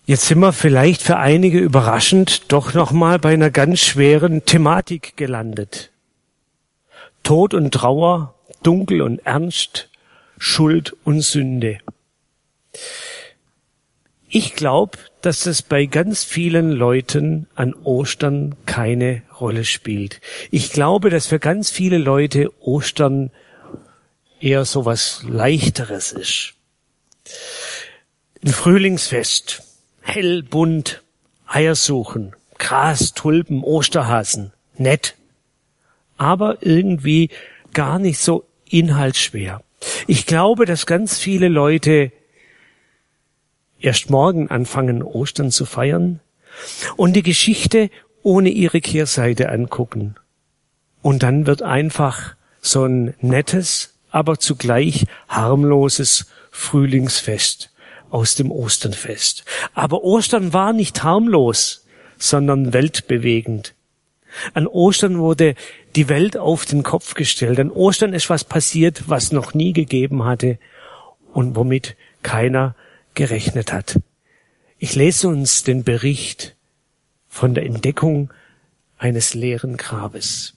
Jetzt sind wir vielleicht für einige überraschend doch nochmal bei einer ganz schweren Thematik gelandet. Tod und Trauer, dunkel und ernst, Schuld und Sünde. Ich glaube, dass das bei ganz vielen Leuten an Ostern keine Rolle spielt. Ich glaube, dass für ganz viele Leute Ostern eher so was Leichteres ist. Ein Frühlingsfest, hell, bunt, Eier suchen, Gras, Tulpen, Osterhasen, nett, aber irgendwie gar nicht so inhaltsschwer. Ich glaube, dass ganz viele Leute erst morgen anfangen, Ostern zu feiern und die Geschichte ohne ihre Kehrseite angucken. Und dann wird einfach so ein nettes, aber zugleich harmloses Frühlingsfest aus dem Osternfest. Aber Ostern war nicht harmlos, sondern weltbewegend. An Ostern wurde die Welt auf den Kopf gestellt. An Ostern ist was passiert, was noch nie gegeben hatte und womit keiner gerechnet hat. Ich lese uns den Bericht von der Entdeckung eines leeren Grabes.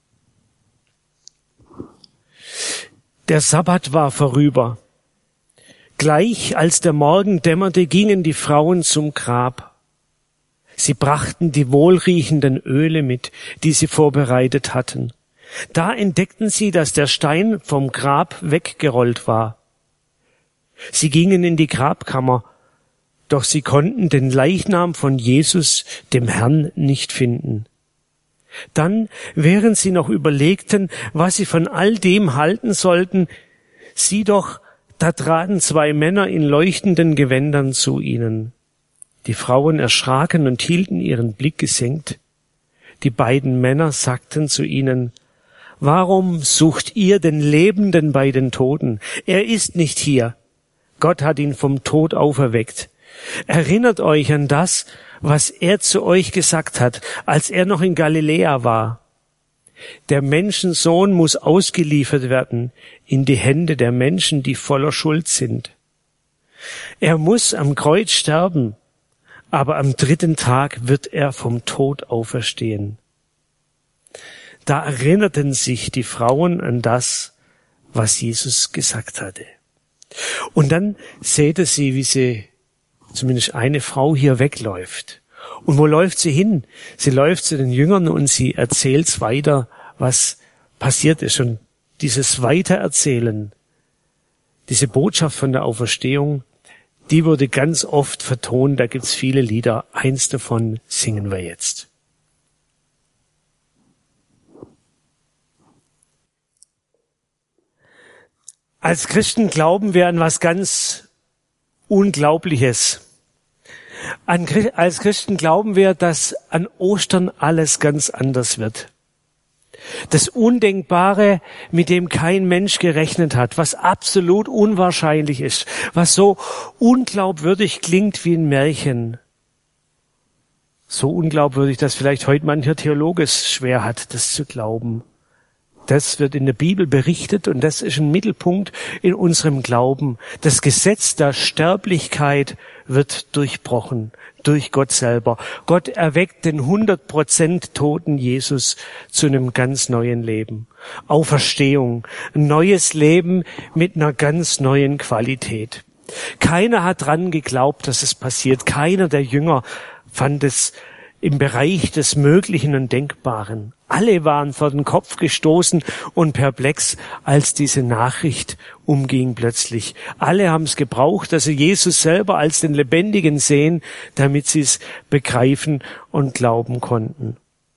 Der Sabbat war vorüber. Gleich als der Morgen dämmerte, gingen die Frauen zum Grab. Sie brachten die wohlriechenden Öle mit, die sie vorbereitet hatten. Da entdeckten sie, dass der Stein vom Grab weggerollt war. Sie gingen in die Grabkammer, doch sie konnten den Leichnam von Jesus, dem Herrn, nicht finden. Dann, während sie noch überlegten, was sie von all dem halten sollten, sieh doch, da traten 2 Männer in leuchtenden Gewändern zu ihnen. Die Frauen erschraken und hielten ihren Blick gesenkt. Die beiden Männer sagten zu ihnen: Warum sucht ihr den Lebenden bei den Toten? Er ist nicht hier. Gott hat ihn vom Tod auferweckt. Erinnert euch an das, was er zu euch gesagt hat, als er noch in Galiläa war. Der Menschensohn muss ausgeliefert werden in die Hände der Menschen, die voller Schuld sind. Er muss am Kreuz sterben, aber am 3. Tag wird er vom Tod auferstehen. Da erinnerten sich die Frauen an das, was Jesus gesagt hatte. Und dann seht ihr sie, wie sie, zumindest eine Frau, hier wegläuft. Und wo läuft sie hin? Sie läuft zu den Jüngern und sie erzählt weiter, was passiert ist. Und dieses Weitererzählen, diese Botschaft von der Auferstehung, die wurde ganz oft vertont. Da gibt's viele Lieder. Eins davon singen wir jetzt. Als Christen glauben wir an was ganz Unglaubliches. Als Christen glauben wir, dass an Ostern alles ganz anders wird. Das Undenkbare, mit dem kein Mensch gerechnet hat, was absolut unwahrscheinlich ist, was so unglaubwürdig klingt wie ein Märchen. So unglaubwürdig, dass vielleicht heute mancher Theologe es schwer hat, das zu glauben. Das wird in der Bibel berichtet und das ist ein Mittelpunkt in unserem Glauben. Das Gesetz der Sterblichkeit wird durchbrochen durch Gott selber. Gott erweckt den 100% toten Jesus zu einem ganz neuen Leben. Auferstehung, ein neues Leben mit einer ganz neuen Qualität. Keiner hat dran geglaubt, dass es passiert. Keiner der Jünger fand es im Bereich des Möglichen und Denkbaren. Alle waren vor den Kopf gestoßen und perplex, als diese Nachricht umging plötzlich. Alle haben es gebraucht, dass sie Jesus selber als den Lebendigen sehen, damit sie es begreifen und glauben konnten.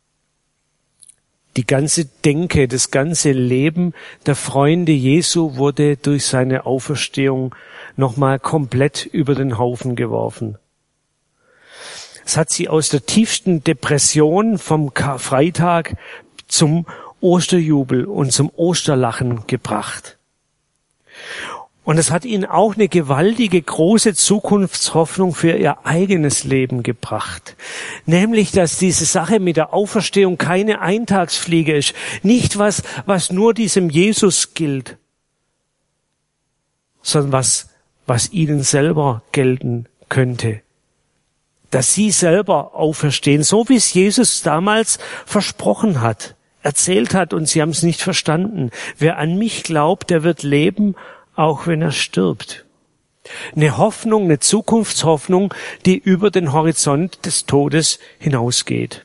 Die ganze Denke, das ganze Leben der Freunde Jesu wurde durch seine Auferstehung nochmal komplett über den Haufen geworfen. Es hat sie aus der tiefsten Depression vom Karfreitag zum Osterjubel und zum Osterlachen gebracht. Und es hat ihnen auch eine gewaltige, große Zukunftshoffnung für ihr eigenes Leben gebracht. Nämlich, dass diese Sache mit der Auferstehung keine Eintagsfliege ist. Nicht was nur diesem Jesus gilt, sondern was ihnen selber gelten könnte. dass sie selber auferstehen, so wie es Jesus damals versprochen hat, erzählt hat, und sie haben es nicht verstanden. Wer an mich glaubt, der wird leben, auch wenn er stirbt. Eine Hoffnung, eine Zukunftshoffnung, die über den Horizont des Todes hinausgeht.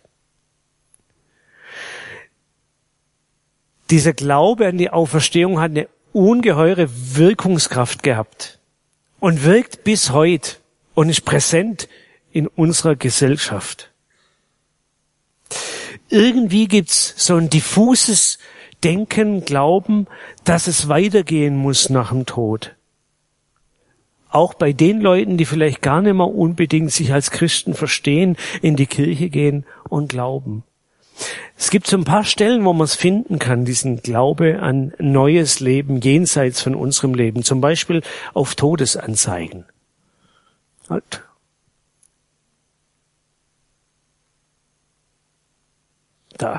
Dieser Glaube an die Auferstehung hat eine ungeheure Wirkungskraft gehabt und wirkt bis heute und ist präsent in unserer Gesellschaft. Irgendwie gibt's so ein diffuses Denken, Glauben, dass es weitergehen muss nach dem Tod. Auch bei den Leuten, die vielleicht gar nicht mehr unbedingt sich als Christen verstehen, in die Kirche gehen und glauben. Es gibt so ein paar Stellen, wo man es finden kann, diesen Glaube an neues Leben jenseits von unserem Leben. Zum Beispiel auf Todesanzeigen. Halt. Da.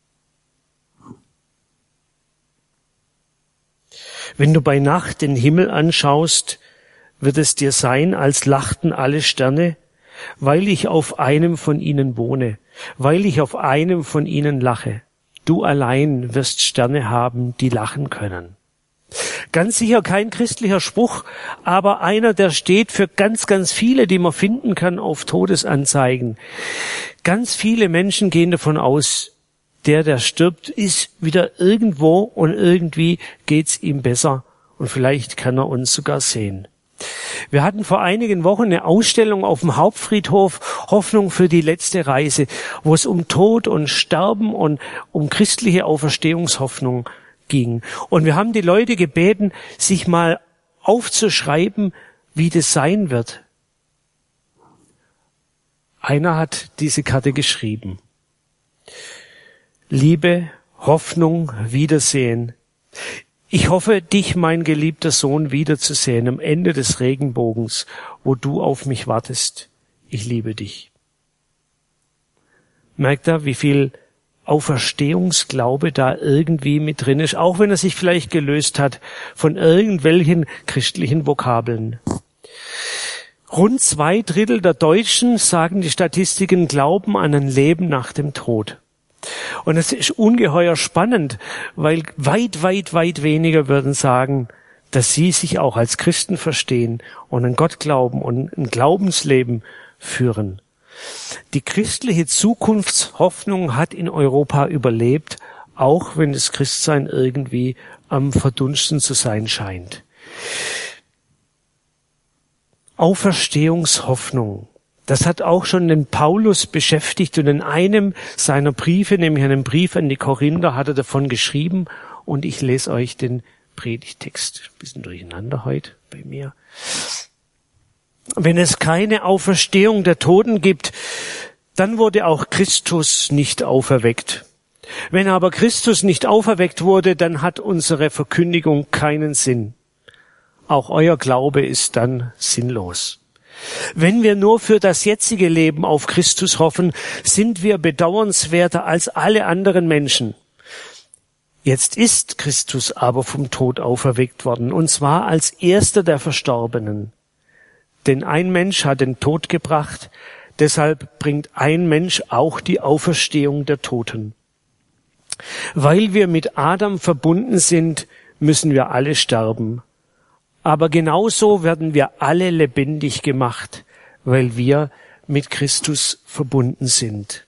Wenn du bei Nacht den Himmel anschaust, wird es dir sein, als lachten alle Sterne, weil ich auf einem von ihnen wohne, weil ich auf einem von ihnen lache. Du allein wirst Sterne haben, die lachen können. Ganz sicher kein christlicher Spruch, aber einer, der steht für ganz, ganz viele, die man finden kann auf Todesanzeigen. Ganz viele Menschen gehen davon aus, der stirbt, ist wieder irgendwo und irgendwie geht's ihm besser und vielleicht kann er uns sogar sehen. Wir hatten vor einigen Wochen eine Ausstellung auf dem Hauptfriedhof Hoffnung für die letzte Reise, wo es um Tod und Sterben und um christliche Auferstehungshoffnung ging. Und wir haben die Leute gebeten, sich mal aufzuschreiben, wie das sein wird. Einer hat diese Karte geschrieben. Liebe, Hoffnung, Wiedersehen. Ich hoffe, dich, mein geliebter Sohn, wiederzusehen am Ende des Regenbogens, wo du auf mich wartest. Ich liebe dich. Merkt ihr, wie viel Auferstehungsglaube da irgendwie mit drin ist, auch wenn er sich vielleicht gelöst hat von irgendwelchen christlichen Vokabeln. Rund 2/3 der Deutschen, sagen die Statistiken, glauben an ein Leben nach dem Tod. Und es ist ungeheuer spannend, weil weit weniger würden sagen, dass sie sich auch als Christen verstehen und an Gott glauben und ein Glaubensleben führen. Die christliche Zukunftshoffnung hat in Europa überlebt, auch wenn das Christsein irgendwie am Verdunsten zu sein scheint. Auferstehungshoffnung. Das hat auch schon den Paulus beschäftigt und in einem seiner Briefe, nämlich einem Brief an die Korinther, hat er davon geschrieben und ich lese euch den Predigtext. Ein bisschen durcheinander heute bei mir. Wenn es keine Auferstehung der Toten gibt, dann wurde auch Christus nicht auferweckt. Wenn aber Christus nicht auferweckt wurde, dann hat unsere Verkündigung keinen Sinn. Auch euer Glaube ist dann sinnlos. Wenn wir nur für das jetzige Leben auf Christus hoffen, sind wir bedauernswerter als alle anderen Menschen. Jetzt ist Christus aber vom Tod auferweckt worden, und zwar als erster der Verstorbenen. Denn ein Mensch hat den Tod gebracht, deshalb bringt ein Mensch auch die Auferstehung der Toten. Weil wir mit Adam verbunden sind, müssen wir alle sterben. Aber genauso werden wir alle lebendig gemacht, weil wir mit Christus verbunden sind.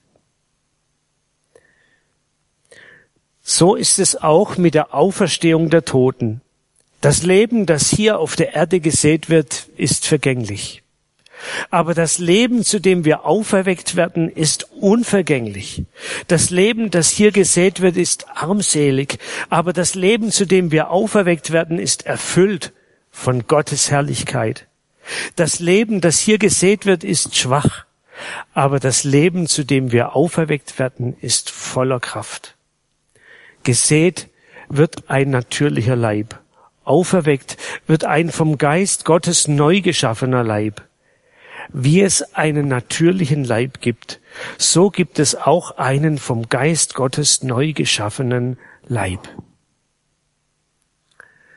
So ist es auch mit der Auferstehung der Toten. Das Leben, das hier auf der Erde gesät wird, ist vergänglich. Aber das Leben, zu dem wir auferweckt werden, ist unvergänglich. Das Leben, das hier gesät wird, ist armselig. Aber das Leben, zu dem wir auferweckt werden, ist erfüllt von Gottes Herrlichkeit. Das Leben, das hier gesät wird, ist schwach, aber das Leben, zu dem wir auferweckt werden, ist voller Kraft. Gesät wird ein natürlicher Leib, auferweckt wird ein vom Geist Gottes neu geschaffener Leib. Wie es einen natürlichen Leib gibt, so gibt es auch einen vom Geist Gottes neu geschaffenen Leib.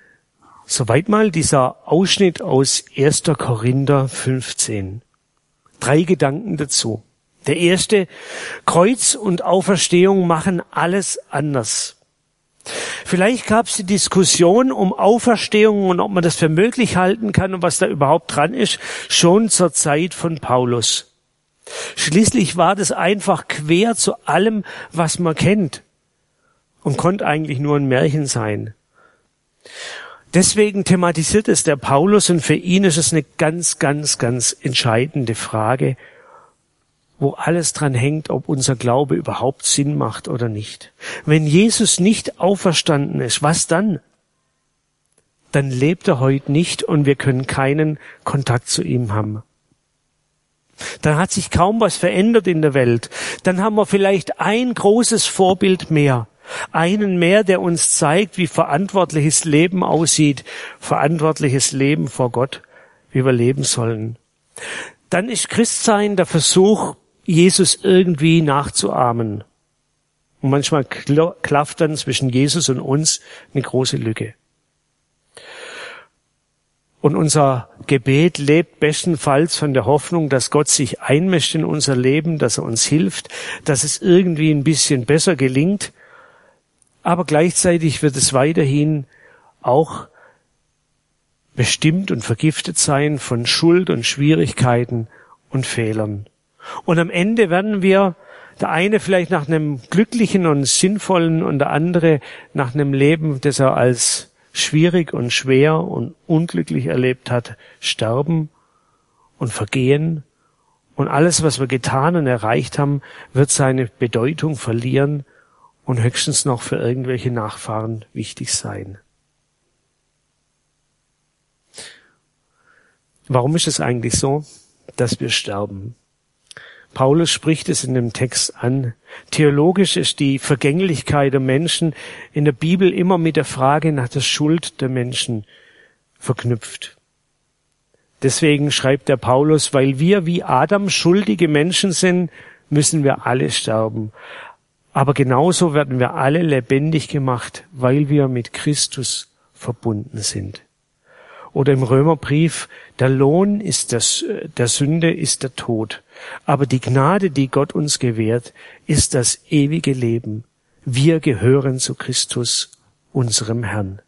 Soweit mal dieser Ausschnitt aus 1. Korinther 15. 3 Gedanken dazu. Der erste, Kreuz und Auferstehung machen alles anders. Vielleicht gab es die Diskussion um Auferstehung und ob man das für möglich halten kann und was da überhaupt dran ist, schon zur Zeit von Paulus. Schließlich war das einfach quer zu allem, was man kennt und konnte eigentlich nur ein Märchen sein. Deswegen thematisiert es der Paulus und für ihn ist es eine ganz, ganz, ganz entscheidende Frage, wo alles dran hängt, ob unser Glaube überhaupt Sinn macht oder nicht. Wenn Jesus nicht auferstanden ist, was dann? Dann lebt er heute nicht und wir können keinen Kontakt zu ihm haben. Dann hat sich kaum was verändert in der Welt. Dann haben wir vielleicht ein großes Vorbild mehr. Einen mehr, der uns zeigt, wie verantwortliches Leben aussieht, verantwortliches Leben vor Gott, wie wir leben sollen. Dann ist Christsein der Versuch, Jesus irgendwie nachzuahmen. Und manchmal klafft dann zwischen Jesus und uns eine große Lücke. Und unser Gebet lebt bestenfalls von der Hoffnung, dass Gott sich einmischt in unser Leben, dass er uns hilft, dass es irgendwie ein bisschen besser gelingt. Aber gleichzeitig wird es weiterhin auch bestimmt und vergiftet sein von Schuld und Schwierigkeiten und Fehlern. Und am Ende werden wir, der eine vielleicht nach einem glücklichen und sinnvollen und der andere nach einem Leben, das er als schwierig und schwer und unglücklich erlebt hat, sterben und vergehen. Und alles, was wir getan und erreicht haben, wird seine Bedeutung verlieren und höchstens noch für irgendwelche Nachfahren wichtig sein. Warum ist es eigentlich so, dass wir sterben? Paulus spricht es in dem Text an. Theologisch ist die Vergänglichkeit der Menschen in der Bibel immer mit der Frage nach der Schuld der Menschen verknüpft. Deswegen schreibt der Paulus, weil wir wie Adam schuldige Menschen sind, müssen wir alle sterben. Aber genauso werden wir alle lebendig gemacht, weil wir mit Christus verbunden sind. Oder im Römerbrief, der Lohn ist der Sünde ist der Tod. Aber die Gnade, die Gott uns gewährt, ist das ewige Leben. Wir gehören zu Christus, unserem Herrn.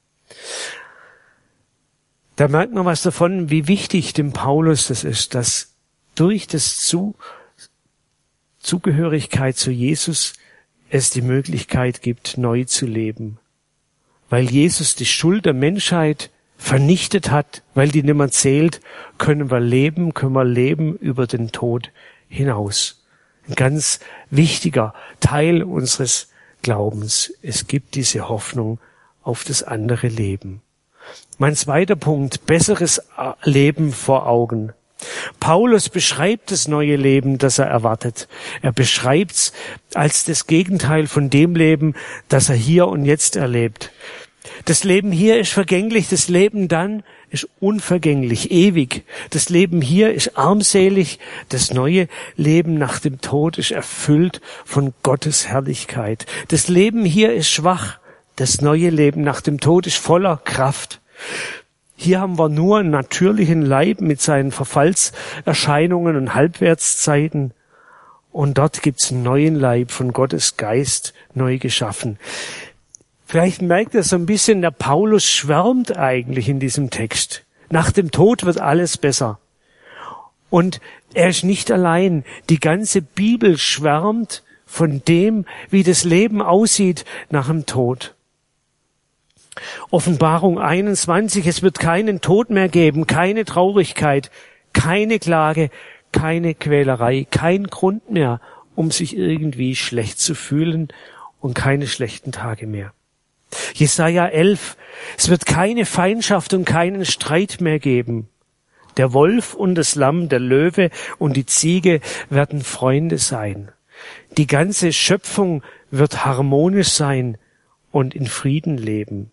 Da merkt man was davon, wie wichtig dem Paulus das ist, dass durch das Zugehörigkeit zu Jesus es die Möglichkeit gibt, neu zu leben. Weil Jesus die Schuld der Menschheit vernichtet hat, weil die nicht mehr zählt, können wir leben über den Tod hinaus. Ein ganz wichtiger Teil unseres Glaubens. Es gibt diese Hoffnung auf das andere Leben. Mein zweiter Punkt, besseres Leben vor Augen. Paulus beschreibt das neue Leben, das er erwartet. Er beschreibt es als das Gegenteil von dem Leben, das er hier und jetzt erlebt. Das Leben hier ist vergänglich, das Leben dann ist unvergänglich, ewig. Das Leben hier ist armselig, das neue Leben nach dem Tod ist erfüllt von Gottes Herrlichkeit. Das Leben hier ist schwach, das neue Leben nach dem Tod ist voller Kraft. Hier haben wir nur einen natürlichen Leib mit seinen Verfallserscheinungen und Halbwertszeiten. Und dort gibt's einen neuen Leib von Gottes Geist neu geschaffen. Vielleicht merkt ihr so ein bisschen, der Paulus schwärmt eigentlich in diesem Text. Nach dem Tod wird alles besser. Und er ist nicht allein. Die ganze Bibel schwärmt von dem, wie das Leben aussieht nach dem Tod. Offenbarung 21, es wird keinen Tod mehr geben, keine Traurigkeit, keine Klage, keine Quälerei, kein Grund mehr, um sich irgendwie schlecht zu fühlen und keine schlechten Tage mehr. Jesaja 11, es wird keine Feindschaft und keinen Streit mehr geben. Der Wolf und das Lamm, der Löwe und die Ziege werden Freunde sein. Die ganze Schöpfung wird harmonisch sein und in Frieden leben.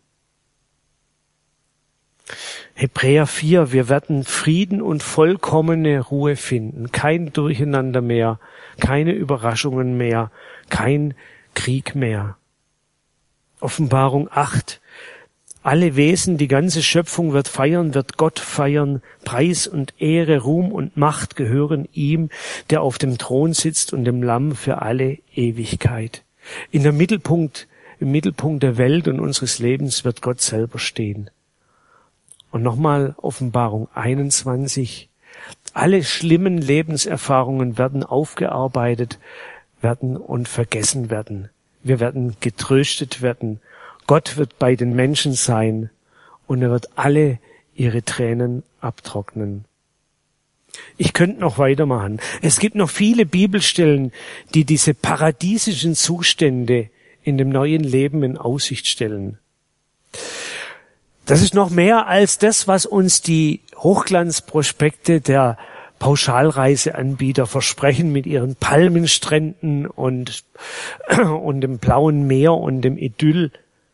Hebräer 4, wir werden Frieden und vollkommene Ruhe finden. Kein Durcheinander mehr, keine Überraschungen mehr, kein Krieg mehr. Offenbarung 8, Alle Wesen, die ganze Schöpfung wird feiern, wird Gott feiern. Preis und Ehre, Ruhm und Macht gehören ihm, der auf dem Thron sitzt und dem Lamm für alle Ewigkeit. Im Mittelpunkt der Welt und unseres Lebens wird Gott selber stehen. Und nochmal Offenbarung 21. Alle schlimmen Lebenserfahrungen werden aufgearbeitet werden und vergessen werden. Wir werden getröstet werden. Gott wird bei den Menschen sein und er wird alle ihre Tränen abtrocknen. Ich könnte noch weitermachen. Es gibt noch viele Bibelstellen, die diese paradiesischen Zustände in dem neuen Leben in Aussicht stellen. Das ist noch mehr als das, was uns die Hochglanzprospekte der Pauschalreiseanbieter versprechen mit ihren Palmenstränden und dem blauen Meer und dem Idyll.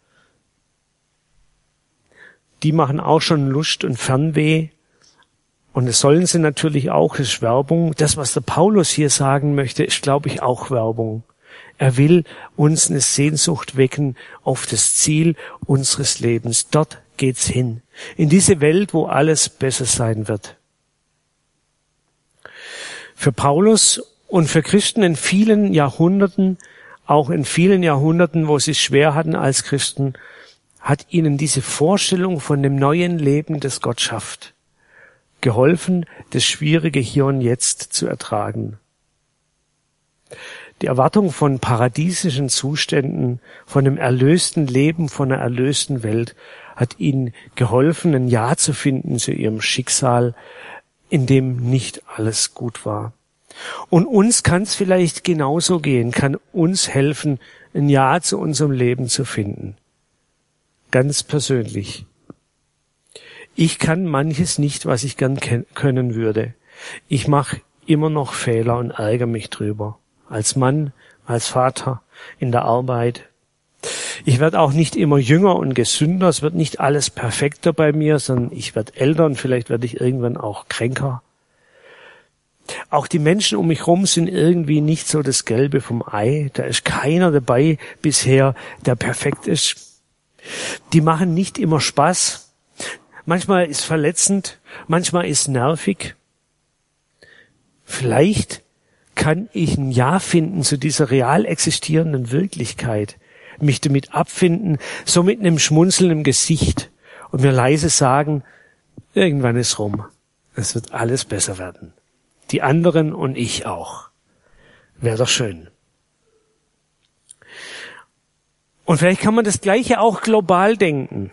Die machen auch schon Lust und Fernweh. Und das sollen sie natürlich auch, das ist Werbung. Das, was der Paulus hier sagen möchte, ist, glaube ich, auch Werbung. Er will uns eine Sehnsucht wecken auf das Ziel unseres Lebens. Dort geht's hin. In diese Welt, wo alles besser sein wird. Für Paulus und für Christen in vielen Jahrhunderten, auch in vielen Jahrhunderten, wo sie es schwer hatten als Christen, hat ihnen diese Vorstellung von dem neuen Leben, das Gott schafft, geholfen, das Schwierige hier und jetzt zu ertragen. Die Erwartung von paradiesischen Zuständen, von einem erlösten Leben, von einer erlösten Welt, hat ihnen geholfen, ein Ja zu finden zu ihrem Schicksal, in dem nicht alles gut war. Und uns kann es vielleicht genauso gehen, kann uns helfen, ein Ja zu unserem Leben zu finden. Ganz persönlich. Ich kann manches nicht, was ich gern können würde. Ich mache immer noch Fehler und ärgere mich drüber. Als Mann, als Vater, in der Arbeit. Ich werde auch nicht immer jünger und gesünder. Es wird nicht alles perfekter bei mir, sondern ich werde älter und vielleicht werde ich irgendwann auch kränker. Auch die Menschen um mich herum sind irgendwie nicht so das Gelbe vom Ei. Da ist keiner dabei bisher, der perfekt ist. Die machen nicht immer Spaß. Manchmal ist verletzend, manchmal ist nervig. Vielleicht kann ich ein Ja finden zu dieser real existierenden Wirklichkeit, mich damit abfinden, so mit einem Schmunzeln im Gesicht und mir leise sagen, irgendwann ist rum. Es wird alles besser werden. Die anderen und ich auch. Wäre doch schön. Und vielleicht kann man das Gleiche auch global denken.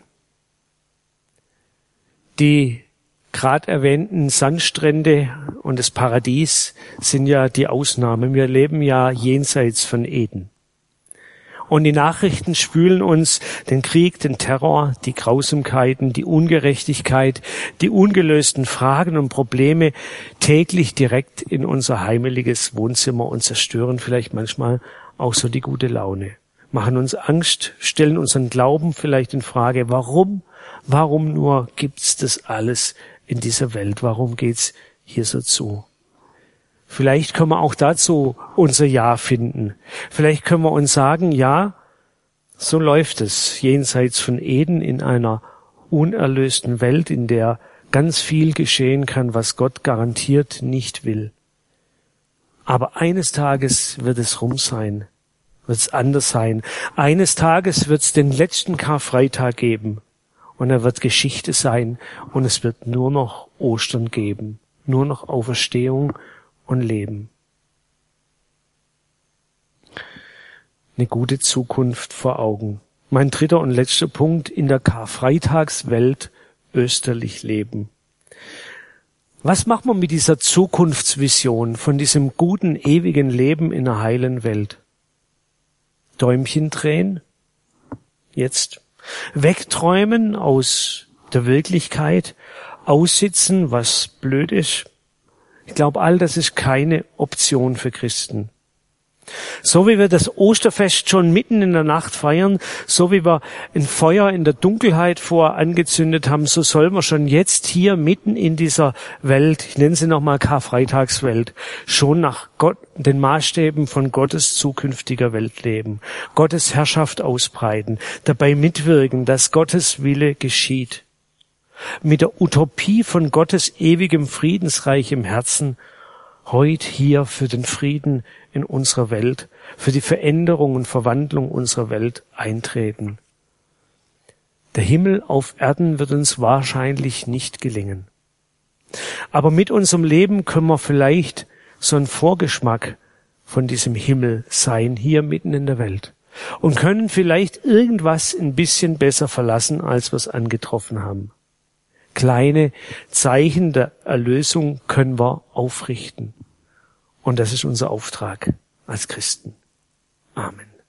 Die gerade erwähnten Sandstrände und das Paradies sind ja die Ausnahme. Wir leben ja jenseits von Eden. Und die Nachrichten spülen uns den Krieg, den Terror, die Grausamkeiten, die Ungerechtigkeit, die ungelösten Fragen und Probleme täglich direkt in unser heimeliges Wohnzimmer und zerstören vielleicht manchmal auch so die gute Laune. Machen uns Angst, stellen unseren Glauben vielleicht in Frage. Warum nur gibt's das alles in dieser Welt? Warum geht's hier so zu? Vielleicht können wir auch dazu unser Ja finden. Vielleicht können wir uns sagen, ja, so läuft es jenseits von Eden in einer unerlösten Welt, in der ganz viel geschehen kann, was Gott garantiert nicht will. Aber eines Tages wird es rum sein, wird es anders sein. Eines Tages wird es den letzten Karfreitag geben und er wird Geschichte sein und es wird nur noch Ostern geben, nur noch Auferstehung und Leben. Eine gute Zukunft vor Augen. Mein dritter und letzter Punkt, in der Karfreitagswelt österlich leben. Was macht man mit dieser Zukunftsvision von diesem guten, ewigen Leben in einer heilen Welt? Däumchen drehen? Jetzt? Wegträumen aus der Wirklichkeit? Aussitzen, was blöd ist? Ich glaube, all das ist keine Option für Christen. So wie wir das Osterfest schon mitten in der Nacht feiern, so wie wir ein Feuer in der Dunkelheit vorher angezündet haben, so sollen wir schon jetzt hier mitten in dieser Welt, ich nenne sie nochmal Karfreitagswelt, schon nach Gott, den Maßstäben von Gottes zukünftiger Welt leben, Gottes Herrschaft ausbreiten, dabei mitwirken, dass Gottes Wille geschieht. Mit der Utopie von Gottes ewigem Friedensreich im Herzen, heute hier für den Frieden in unserer Welt, für die Veränderung und Verwandlung unserer Welt eintreten. Der Himmel auf Erden wird uns wahrscheinlich nicht gelingen. Aber mit unserem Leben können wir vielleicht so einen Vorgeschmack von diesem Himmel sein, hier mitten in der Welt. Und können vielleicht irgendwas ein bisschen besser verlassen, als wir es angetroffen haben. Kleine Zeichen der Erlösung können wir aufrichten. Und das ist unser Auftrag als Christen. Amen.